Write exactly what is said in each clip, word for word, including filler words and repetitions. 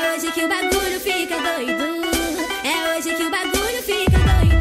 É hoje que o bagulho fica doido. É hoje que o bagulho fica doido.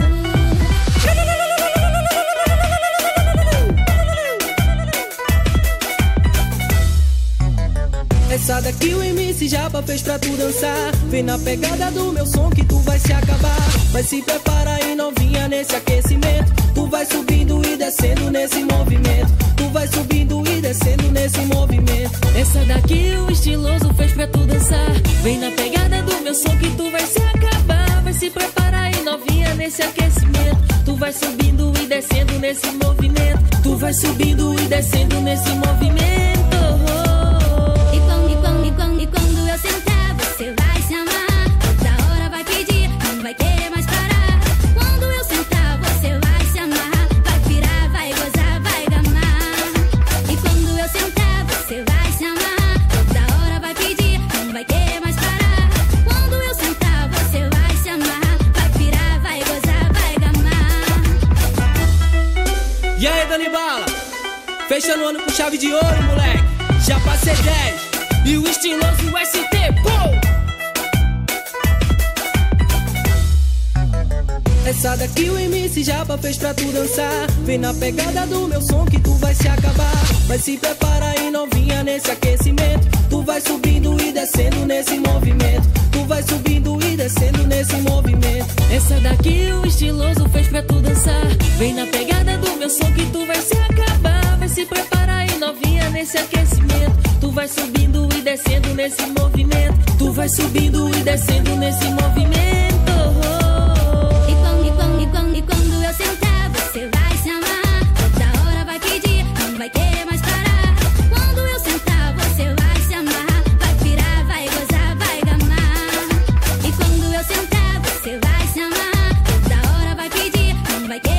Essa daqui o M C Japa fez pra tu dançar. Vem na pegada do meu som que tu vai se acabar. Mas se prepara aí novinha nesse aquecimento. Tu vai subindo e descendo nesse movimento. Tu vai subindo e descendo nesse movimento. Essa daqui o estiloso fez pra tu dançar. Vem na pegada do meu som que tu vai se acabar. Vai se preparar aí novinha nesse aquecimento. Tu vai subindo e descendo nesse movimento. Tu vai subindo e descendo nesse movimento. E quando, e quando, e quando, e quando eu sentar, você vai se amar. Toda hora vai pedir, não vai querer mais parar. Quando eu sentar, você vai se amar. Vai pirar, vai gozar, vai gamar. E quando eu sentar, você vai se amar. Toda hora vai pedir, não vai querer mais parar. Quando eu sentar, você vai se amar. Vai pirar, vai gozar, vai gamar. E aí, Dani Bala? Fechando o ano com chave de ouro, moleque. Já passei dez e o estiloso S T, pô! Essa daqui o M C Japa fez pra tu dançar. Vem na pegada do meu som que tu vai se acabar. Mas se prepara aí novinha nesse aquecimento. Tu vai subindo e descendo nesse movimento. Tu vai subindo e descendo nesse movimento. Essa daqui o estiloso fez pra tu dançar. Vem na pegada do meu som que tu vai se acabar. Vai se preparar aí novinha nesse aquecimento. Tu vai subindo e descendo nesse movimento. Tu vai subindo e descendo nesse movimento. E quando, e quando, e quando, e quando eu sentar, você vai se amar. Toda hora vai pedir, não vai querer mais parar. Quando eu sentar, você vai se amar. Vai pirar, vai gozar, vai gamar. E quando eu sentar, você vai se amar. Toda hora vai pedir, não vai querer